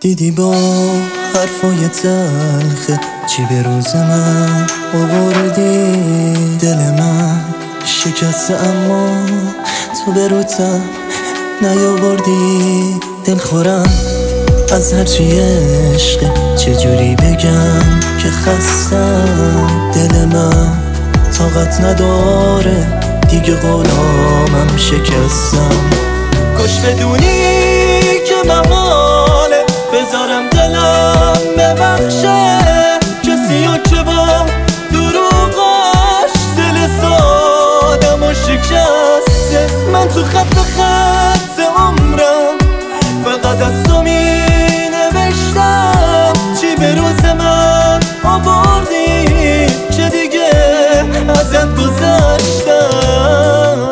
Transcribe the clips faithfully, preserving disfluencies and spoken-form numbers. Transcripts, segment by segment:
دیدی با حرفای تلخه چی به روز من آوردی. دل من شکسته اما تو به روتم نیاوردی. دل خورم از هرچی عشقه چجوری بگم که خستم. دل من طاقت نداره دیگه غلامم شکستم. کاش بدونی که محاله بذارم دلم ببخشه کسی ها که با دروغاش دل سادم و شکسته. من تو خط خط عمرم فقط از تو می نوشتم چی به روز من آوردی که دیگه ازت گذشتم.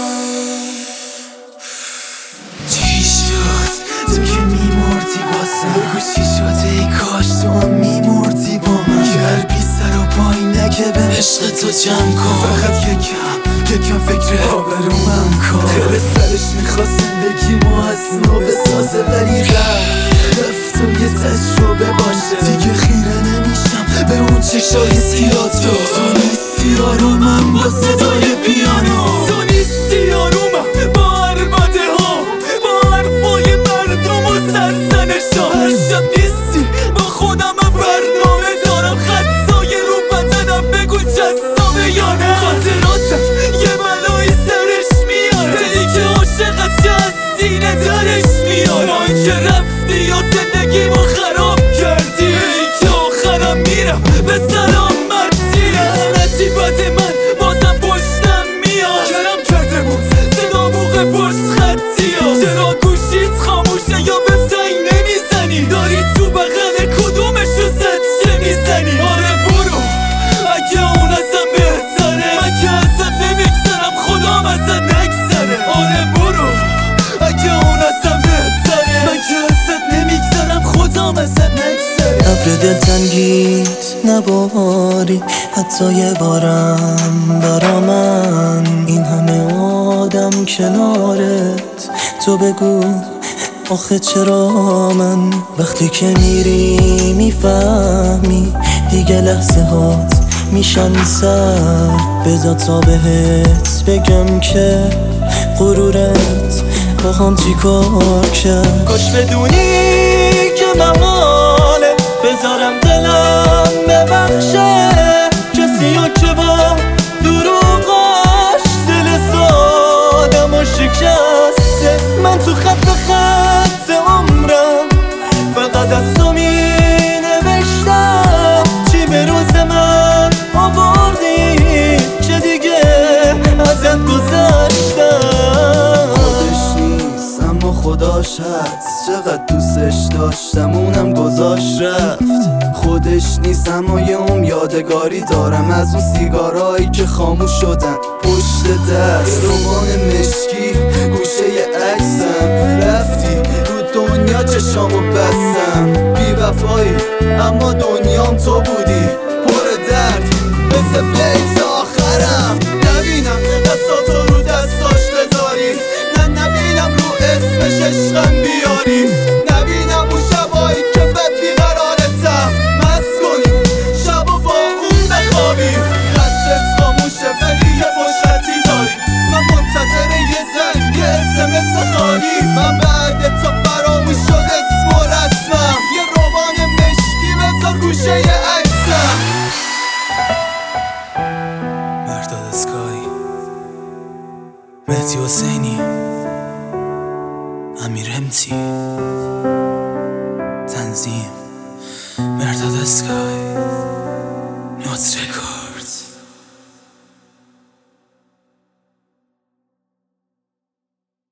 چی شد تو که میمردی باسم؟ بگو چی شد ای کاش تو هم میمردی با من. گر بی سر و پایینه که به عشق تو جمع کن. فقط یکم یکم فکر آبرومم کن. خیلی سرش میخواست زندگیمو از نو بسازه ولی رفت رفت و یه تجربه باشه. دیگه خیره نمیشم به اون چشای سیاه تو. تو نیستی آرومم با صدای پیانو. تو نیستی آرومم با عربده ها با حرفای مردم و سرزنش ها. هر شب نیستی با خودم برنامه دارم خطای رو بدنم بگو جذابه یا نه. خاطراتم یه بلایی سرش میاره دلی که عاشقت از سینه درش میاره. ما که رفتی یا زندگیمو خراب کردی ای که آخرم میرم به سلامتی. لعنتی بد من بازم پشتم میاد. کرم کرده بود صدا موقع پشت خطی ها. چرا گوشیت خاموشه یا به زنگ نمیزنی؟ داری تو بغل کدومشو زجه میزنی؟ آره برو اگه اون ازم بهتره. من که ازت نمیگذرم خدام ازت نگذره. آره برو اگه اون ازم بهتره. من که ازت نمیگذرم خدام ازت نگذره. ابر دلتنگیت نباری حتی یه بارم برا من. این همه آدم کنارت تو بگو آخه چرا من. وقتی که میری میفهمی دیگه لحظه هات میشن سر. بذار تا بهت بگم که غرورت با هم چی کار کرد. کاش بدونی که محاله بذارم دلم ببخشه کسی ها که با دروغاش دل سادم و شکسته. من تو خط خط عمرم فقط از تو می نوشتم چی به روز من آوردی که دیگه ازت گذشتم. خودش نیست اما خداش هست. چقدر دوستش داشتم اونم گذاشت رفت. خودش نیست اما یه اون یادگاری دارم از اون سیگارایی که خاموش شدن پشت دست. روان مشکی گوشه عکسم رفتی رو دنیا چشامو بستم. بی وفایی اما دنیام تو بودی پر درد مثل بیت آخرم. نبینم دستاتو رو دستاش بذاری. نه نبینم رو اسمش عشقم بیاری. نبینم اون شبایی که بد بیقرارتم مست کنی شب و با اون بخوابی. خطت خاموشه ولی یه پشتی داری. من منتظر یه زنگ یه اسمس خالی. من بعد تا فراموش شد اسم و رسمم. یه روان مشکی بذار گوشه عکسم. مرداد اسکای مهدی حسینی امیر امتی تنظیم مرداد اسکای نوت رکورد.